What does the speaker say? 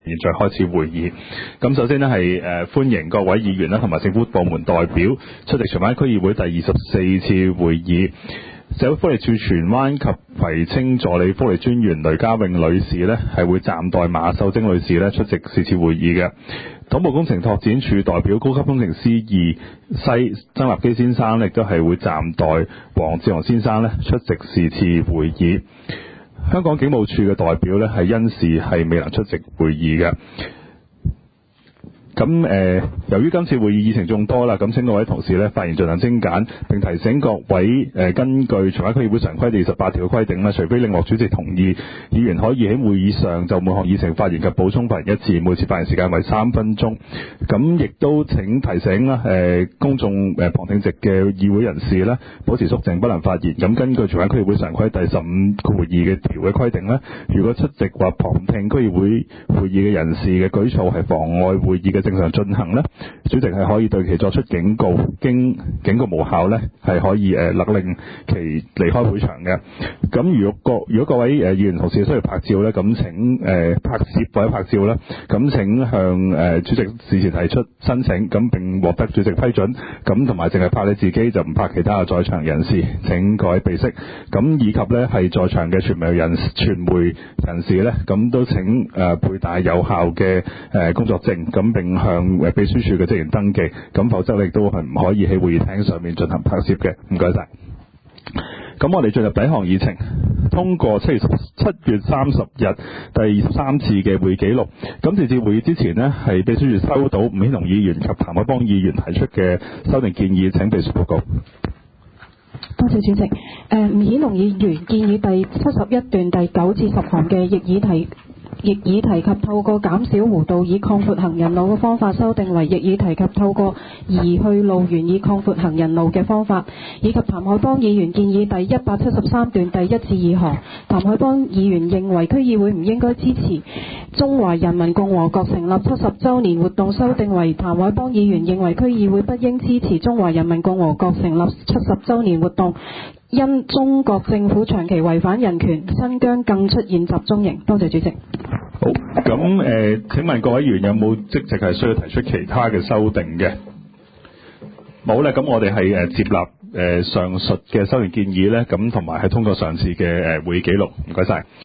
現在開始會議。咁首先呢係歡迎各位議員啦，同埋政府部門代表出席荃灣區議會第24次會議。社會福利署荃灣及葵青助理福利專員雷家穎女士呢係會暫代馬秀貞女士呢出席是次會議嘅。土木工程拓展署代表高級工程師二西曾立基先生呢亦都係會暫代黃志雄先生呢出席是次會議。香港警務處嘅代表呢係因事係未能出席會議嘅。咁由於今次會議議程眾多啦，咁請各位同事呢發言進行精簡，並提醒各位根據荃灣區議會常規第28條嘅規定呢，除非另獲主席同意，議員可以喺會議上就每項議程發言及補充發言一次，每次發言時間為3分鐘。咁亦都請提醒啦，公眾旁聽席嘅議會人士呢保持肅靜，不能發言。咁根據荃灣區議會常規第15嘅條嘅規定呢，如果出席或旁聽區議會會議嘅人士嘅舉措係妨礙會議嘅正常進行呢，主席係可以對其作出警告，經警告無效呢係可以勒令其離開會場嘅。咁如果各位議員同事需要拍照呢，咁請拍攝或者拍照呢，咁請向主席事前提出申請，咁並獲得主席批准。咁同埋淨係拍你自己，就唔拍其他嘅在場人士，請各位備悉。咁以及呢係在場嘅傳媒人士呢，咁都請佩戴有效嘅工作證，咁並向秘書處嘅職員登記，咁否則你都係唔可以喺會議廳上面進行拍攝嘅。唔該晒。咁我哋進入第一項議程，通過7月30日第23次嘅會議記錄。咁直至會議之前呢，係秘書處收到吳顯龍議員及譚凱邦議員提出嘅修訂建議，請秘書報告。 多謝主席。吳顯龍議員建議第71段第9至10項嘅亦已提及透過減少弧度以擴闊行人路嘅方法修訂為亦已提及透過移去路緣以擴闊行人路嘅方法，以及譚凱邦議員建議第173段第1至2項。譚凱邦議員認為區議會唔應該支持中華人民共和國成立70週年活動修訂為譚凱邦議員認為區議會不應支持中華人民共和國成立70週年活動，因中國政府長期違反人權，新疆更出現集中營。多謝主席。 好，咁請問各位議員有冇即席係需要提出其他嘅修訂嘅？冇咧，咁我哋係接納上述嘅修訂建議咧，咁同埋係通過上次嘅會議記錄。唔該晒。